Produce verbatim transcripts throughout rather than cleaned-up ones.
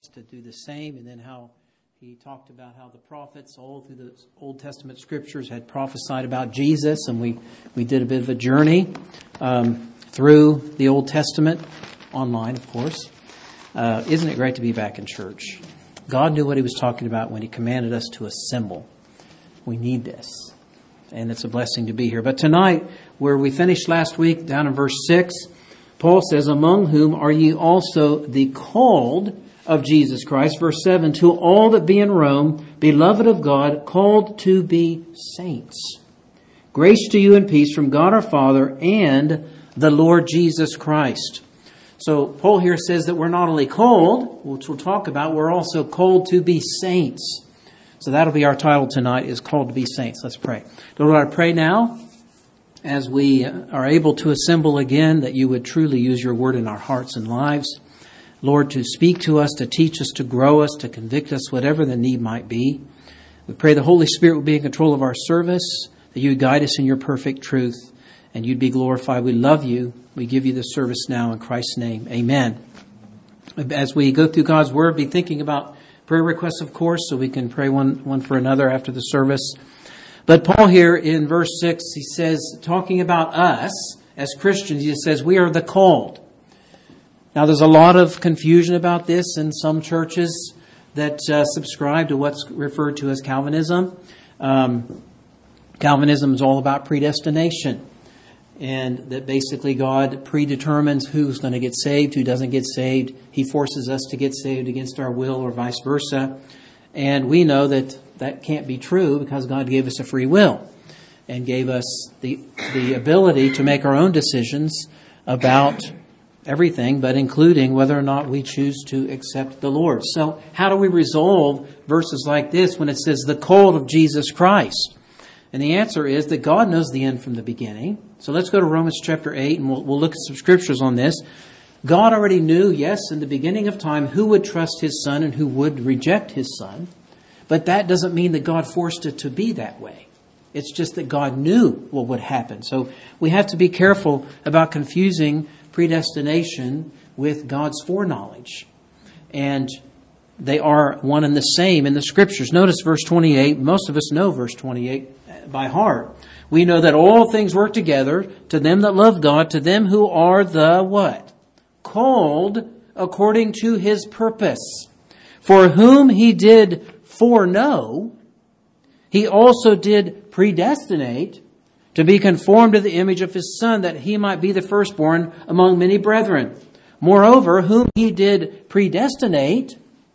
to do the same, and then how he talked about how the prophets all through the Old Testament scriptures had prophesied about Jesus, and we, we did a bit of a journey um, through the Old Testament, online, of course. Uh, isn't it great to be back in church? God knew what he was talking about when he commanded us to assemble. We need this, and it's a blessing to be here. But tonight, where we finished last week, down in verse six, Paul says, among whom are ye also the called of Jesus Christ. Verse seven, to all that be in Rome, beloved of God, called to be saints. Grace to you and peace from God our Father and the Lord Jesus Christ. So Paul here says that we're not only called, which we'll talk about, we're also called to be saints. So that'll be our title tonight, is called to be saints. Let's pray. Lord, I pray now, as we are able to assemble again, that you would truly use your word in our hearts and lives. Lord, to speak to us, to teach us, to grow us, to convict us, whatever the need might be. We pray the Holy Spirit will be in control of our service, that you would guide us in your perfect truth, and you'd be glorified. We love you. We give you the service now in Christ's name. Amen. As we go through God's word, be thinking about prayer requests, of course, so we can pray one, one for another after the service. But Paul here in verse six, he says, talking about us as Christians, he says, we are the called. Now, there's a lot of confusion about this in some churches that uh, subscribe to what's referred to as Calvinism. Um, Calvinism is all about predestination, and that basically God predetermines who's going to get saved, who doesn't get saved. He forces us to get saved against our will or vice versa. And we know that that can't be true because God gave us a free will and gave us the the ability to make our own decisions about everything, but including whether or not we choose to accept the Lord. So how do we resolve verses like this when it says the called of Jesus Christ? And the answer is that God knows the end from the beginning. So let's go to Romans chapter eight, and we'll, we'll look at some scriptures on this. God already knew, yes, in the beginning of time, who would trust his Son and who would reject his Son. But that doesn't mean that God forced it to be that way. It's just that God knew what would happen. So we have to be careful about confusing predestination with God's foreknowledge. And they are one and the same in the scriptures. Notice verse twenty-eight. Most of us know verse twenty-eight by heart. We know that all things work together to them that love God, to them who are the what? Called according to his purpose. For whom he did foreknow, he also did predestinate to be conformed to the image of his Son, that he might be the firstborn among many brethren. Moreover, whom he did predestinate,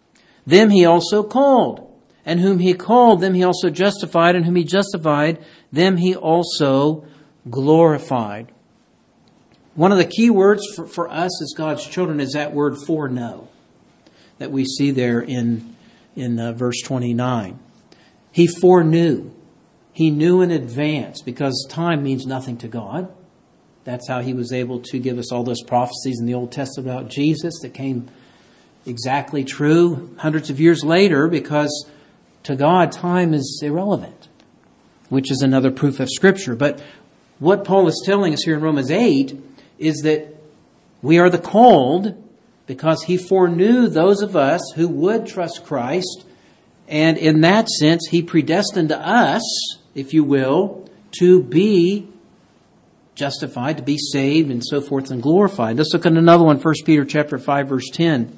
them he also called. And whom he called, them he also justified. And whom he justified, them he also glorified. One of the key words for, for us as God's children is that word foreknow that we see there in, in uh, verse twenty-nine. He foreknew. He knew in advance, because time means nothing to God. That's how he was able to give us all those prophecies in the Old Testament about Jesus that came exactly true hundreds of years later, because to God, time is irrelevant, which is another proof of Scripture. But what Paul is telling us here in Romans eight is that we are the called because he foreknew those of us who would trust Christ. And in that sense, he predestined us, if you will, to be justified, to be saved, and so forth, and glorified. Let's look at another one, First Peter chapter five, verse ten.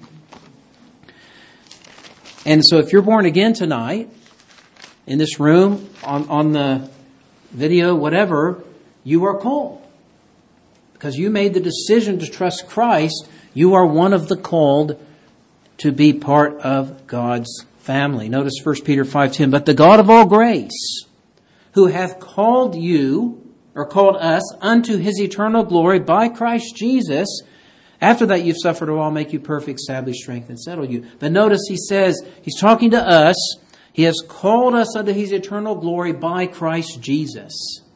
And so if you're born again tonight, in this room, on, on the video, whatever, you are called. Because you made the decision to trust Christ, you are one of the called to be part of God's family. Notice First Peter five ten. But the God of all grace, who hath called you, or called us, unto his eternal glory by Christ Jesus, after that you've suffered a while, make you perfect, establish, strengthen, settle you. But notice he says, he's talking to us, he has called us unto his eternal glory by Christ Jesus.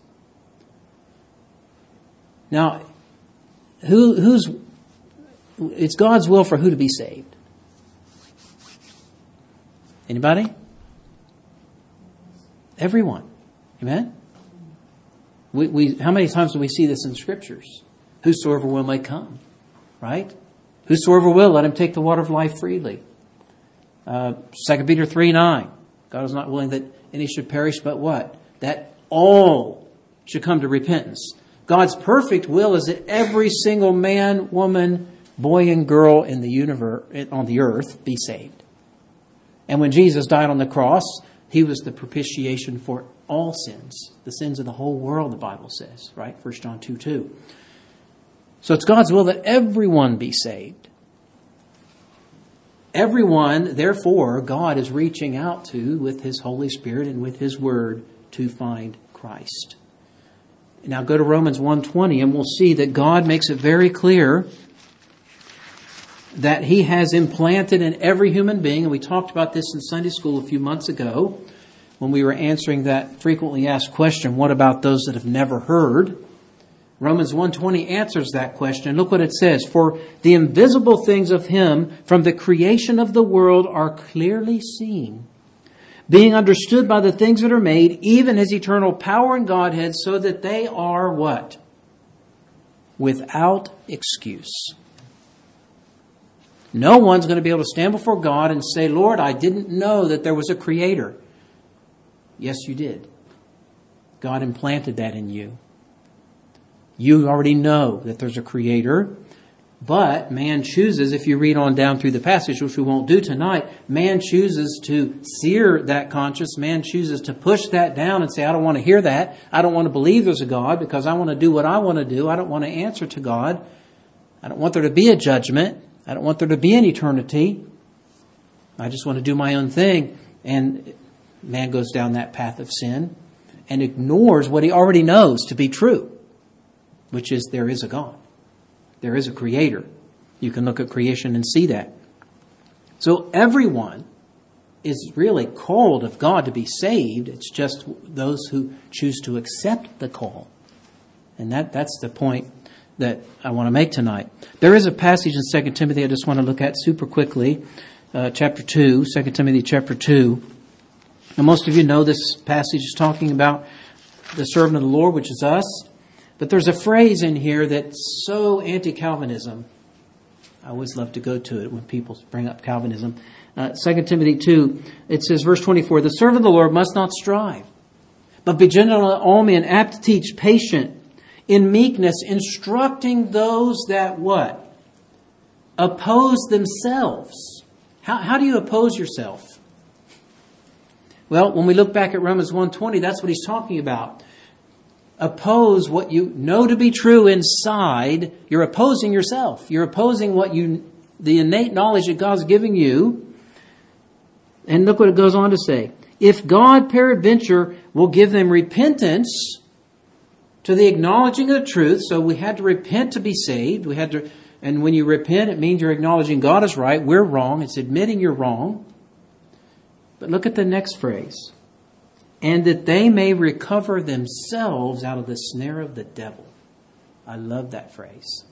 Now, who, who's, it's God's will for who to be saved? Anybody? Everyone. Amen? We, we, how many times do we see this in Scriptures? Whosoever will may come. Right? Whosoever will, let him take the water of life freely. Uh, Second Peter three nine. God is not willing that any should perish, but what? That all should come to repentance. God's perfect will is that every single man, woman, boy, and girl in the universe, on the earth, be saved. And when Jesus died on the cross, He was the propitiation for all sins, the sins of the whole world, the Bible says, right? First John two two. So it's God's will that everyone be saved. Everyone, therefore, God is reaching out to with His Holy Spirit and with His Word to find Christ. Now go to Romans one twenty and we'll see that God makes it very clear that He has implanted in every human being, and we talked about this in Sunday school a few months ago when we were answering that frequently asked question, what about those that have never heard? Romans one twenty answers that question. Look what it says. For the invisible things of Him from the creation of the world are clearly seen, being understood by the things that are made, even His eternal power and Godhead, so that they are what? Without excuse. No one's going to be able to stand before God and say, Lord, I didn't know that there was a Creator. Yes, you did. God implanted that in you. You already know that there's a Creator, but man chooses, if you read on down through the passage, which we won't do tonight, man chooses to sear that conscience. Man chooses to push that down and say, I don't want to hear that. I don't want to believe there's a God because I want to do what I want to do. I don't want to answer to God. I don't want there to be a judgment. I don't want there to be an eternity. I just want to do my own thing. And man goes down that path of sin and ignores what he already knows to be true, which is there is a God. There is a Creator. You can look at creation and see that. So everyone is really called of God to be saved. It's just those who choose to accept the call. And that, that's the point that I want to make tonight. There is a passage in Second Timothy I just want to look at super quickly. Uh, chapter two, Second Timothy chapter two. And most of you know this passage is talking about the servant of the Lord, which is us. But there's a phrase in here that's so anti-Calvinism. I always love to go to it when people bring up Calvinism. Uh, Second Timothy two, it says, verse twenty-four, the servant of the Lord must not strive, but be gentle to all men, apt to teach, patient, in meekness, instructing those that what? Oppose themselves. How, how do you oppose yourself? Well, when we look back at Romans one twenty, that's what he's talking about. Oppose what you know to be true inside. You're opposing yourself. You're opposing what you, the innate knowledge that God's giving you. And look what it goes on to say. If God peradventure will give them repentance to the acknowledging of the truth. So we had to repent to be saved. We had to, and when you repent, it means you're acknowledging God is right. We're wrong. It's admitting you're wrong. But look at the next phrase. And that they may recover themselves out of the snare of the devil. I love that phrase.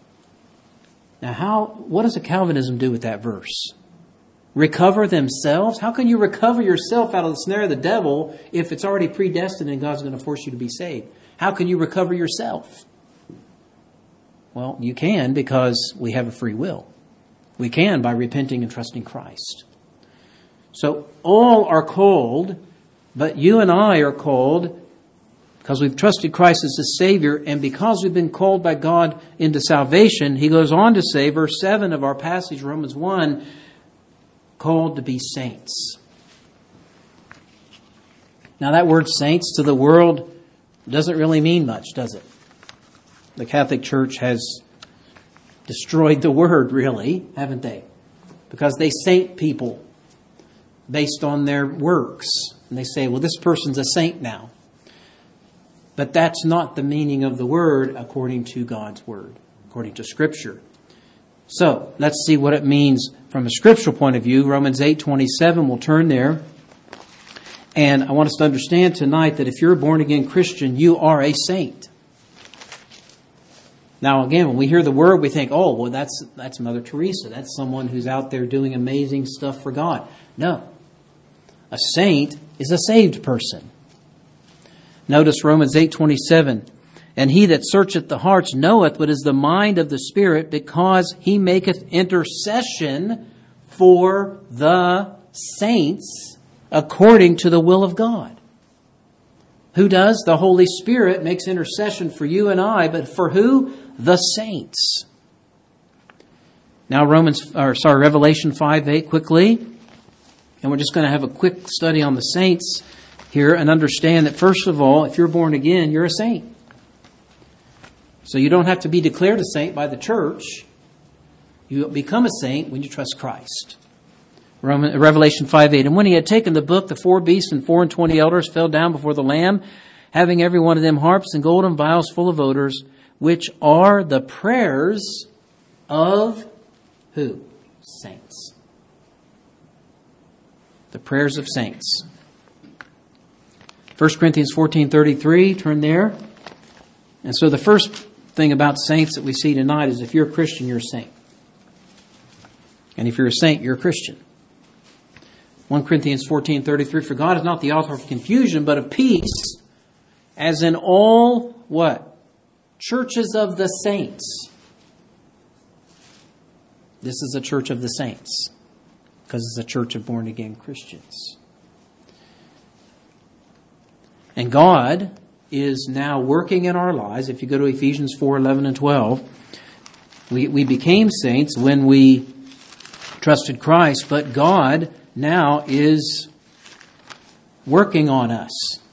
Now, how? What does a Calvinism do with that verse? Recover themselves? How can you recover yourself out of the snare of the devil if it's already predestined and God's going to force you to be saved? How can you recover yourself? Well, you can because we have a free will. We can by repenting and trusting Christ. So all are called, but you and I are called because we've trusted Christ as the Savior, and because we've been called by God into salvation. He goes on to say, verse seven of our passage, Romans one, called to be saints. Now that word saints to the world doesn't really mean much, does it? The Catholic Church has destroyed the word, really, haven't they? Because they saint people based on their works. And they say, well, this person's a saint now. But that's not the meaning of the word according to God's word, according to Scripture. So, let's see what it means from a scriptural point of view. Romans eight twenty-seven, we'll turn there. And I want us to understand tonight that if you're a born-again Christian, you are a saint. Now, again, when we hear the word, we think, oh, well, that's that's Mother Teresa. That's someone who's out there doing amazing stuff for God. No. A saint is a saved person. Notice Romans eight twenty-seven. And he that searcheth the hearts knoweth what is the mind of the Spirit, because he maketh intercession for the saints according to the will of God. Who does? The Holy Spirit makes intercession for you and I, but for who? The saints. Now Romans, or sorry, Revelation five eight quickly. And we're just going to have a quick study on the saints here and understand that, first of all, if you're born again, you're a saint. So you don't have to be declared a saint by the church. You become a saint when you trust Christ. Roman, Revelation five eight. And when he had taken the book, the four beasts and four and twenty elders fell down before the Lamb, having every one of them harps and golden vials full of odors, which are the prayers of who? Saints. The prayers of saints. First Corinthians fourteen thirty-three, turn there. And so the first thing about saints that we see tonight is if you're a Christian, you're a saint. And if you're a saint, you're a Christian. First Corinthians fourteen thirty-three, for God is not the author of confusion, but of peace, as in all, what? Churches of the saints. This is a church of the saints, because it's a church of born-again Christians. And God is now working in our lives. If you go to Ephesians four eleven and twelve, we, we became saints when we trusted Christ, but God now is working on us.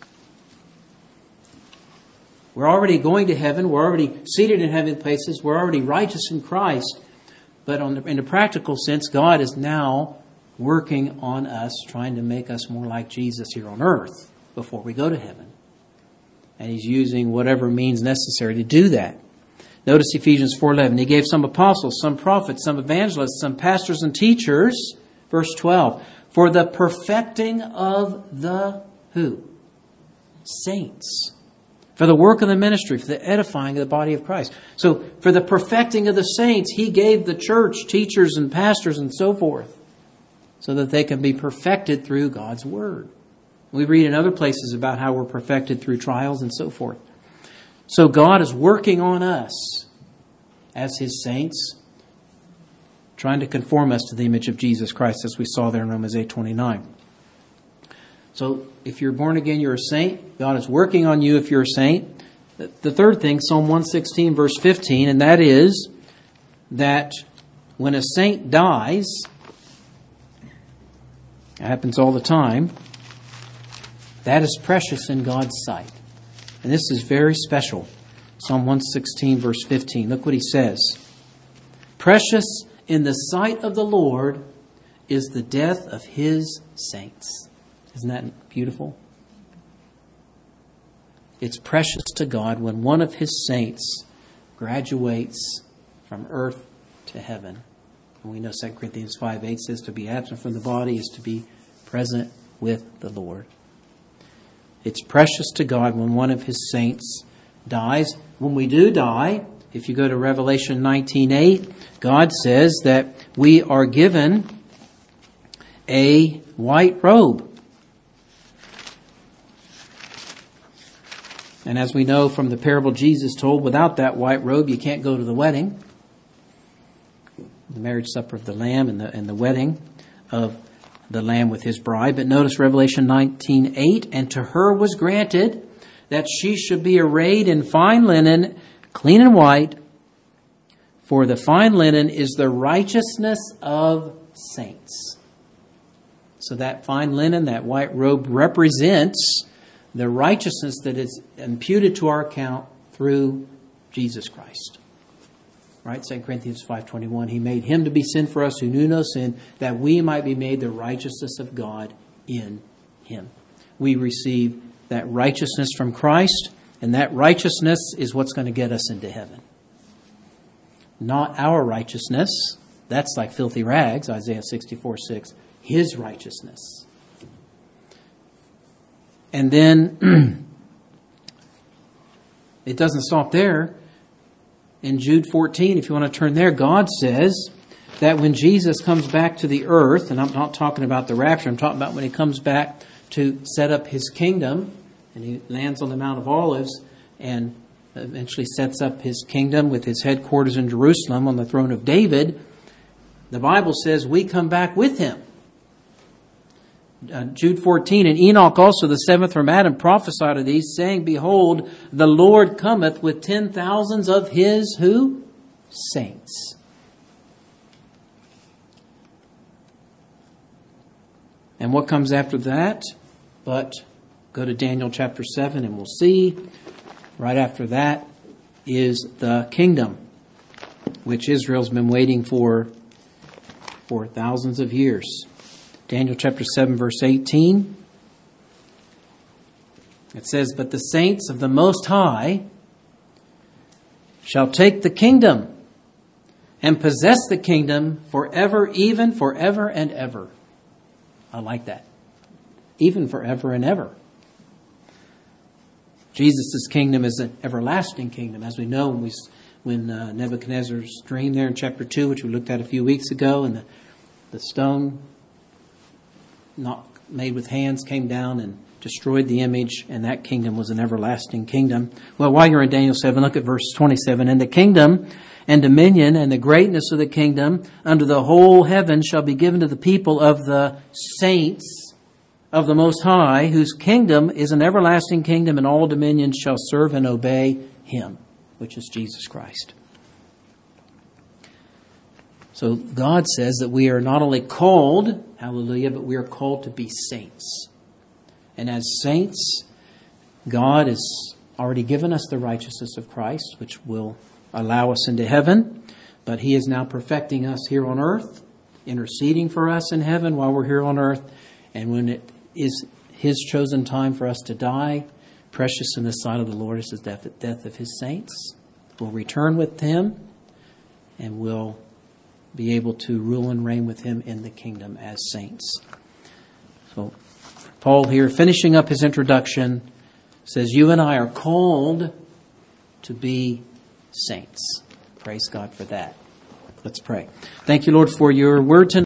We're already going to heaven. We're already seated in heavenly places. We're already righteous in Christ. But on the, in a practical sense, God is now working on us, trying to make us more like Jesus here on earth before we go to heaven. And He's using whatever means necessary to do that. Notice Ephesians four eleven. He gave some apostles, some prophets, some evangelists, some pastors and teachers. Verse twelve. For the perfecting of the who? Saints. For the work of the ministry, for the edifying of the body of Christ. So for the perfecting of the saints, He gave the church teachers and pastors and so forth, so that they can be perfected through God's Word. We read in other places about how we're perfected through trials and so forth. So God is working on us as His saints, trying to conform us to the image of Jesus Christ, as we saw there in Romans eight twenty-nine. So if you're born again, you're a saint. God is working on you if you're a saint. The third thing, Psalm one sixteen, verse fifteen, and that is that when a saint dies, it happens all the time, that is precious in God's sight. And this is very special. Psalm one sixteen, verse fifteen. Look what he says. Precious in the sight of the Lord is the death of His saints. Isn't that beautiful? It's precious to God when one of His saints graduates from earth to heaven. And we know Second Corinthians five eight says to be absent from the body is to be present with the Lord. It's precious to God when one of His saints dies. When we do die, if you go to Revelation nineteen eight, God says that we are given a white robe. And as we know from the parable Jesus told, without that white robe, you can't go to the wedding. The marriage supper of the Lamb and the, and the wedding of the Lamb with His bride. But notice Revelation nineteen eight, and to her was granted that she should be arrayed in fine linen, clean and white, for the fine linen is the righteousness of saints. So that fine linen, that white robe, represents the righteousness that is imputed to our account through Jesus Christ. Right? Second Corinthians five twenty-one. He made Him to be sin for us who knew no sin, that we might be made the righteousness of God in Him. We receive that righteousness from Christ, and that righteousness is what's going to get us into heaven. Not our righteousness. That's like filthy rags, Isaiah sixty-four six. His righteousness. And then it doesn't stop there. In Jude fourteen, if you want to turn there, God says that when Jesus comes back to the earth, and I'm not talking about the rapture, I'm talking about when He comes back to set up His kingdom, and He lands on the Mount of Olives and eventually sets up His kingdom with His headquarters in Jerusalem on the throne of David. The Bible says we come back with him. Uh, Jude fourteen, and Enoch also, the seventh from Adam, prophesied of these, saying, Behold, the Lord cometh with ten thousands of his, who? Saints. And what comes after that? But go to Daniel chapter seven and we'll see. Right after that is the kingdom, which Israel's been waiting for for thousands of years. Daniel chapter seven, verse eighteen. It says, But the saints of the Most High shall take the kingdom and possess the kingdom forever, even forever and ever. I like that. Even forever and ever. Jesus' kingdom is an everlasting kingdom. As we know, when, we, when uh, Nebuchadnezzar's dream there in chapter two, which we looked at a few weeks ago, and the, the stone not made with hands came down and destroyed the image, and that kingdom was an everlasting kingdom. Well, while you're in Daniel seven, look at verse twenty-seven. And the kingdom and dominion and the greatness of the kingdom under the whole heaven shall be given to the people of the saints of the Most High, whose kingdom is an everlasting kingdom, and all dominions shall serve and obey him, which is Jesus Christ. So God says that we are not only called, hallelujah, but we are called to be saints. And as saints, God has already given us the righteousness of Christ, which will allow us into heaven. But he is now perfecting us here on earth, interceding for us in heaven while we're here on earth. And when it is his chosen time for us to die, precious in the sight of the Lord is the death, death of his saints. We'll return with him, and we'll be able to rule and reign with him in the kingdom as saints. So Paul here, finishing up his introduction, says you and I are called to be saints. Praise God for that. Let's pray. Thank you, Lord, for your word tonight.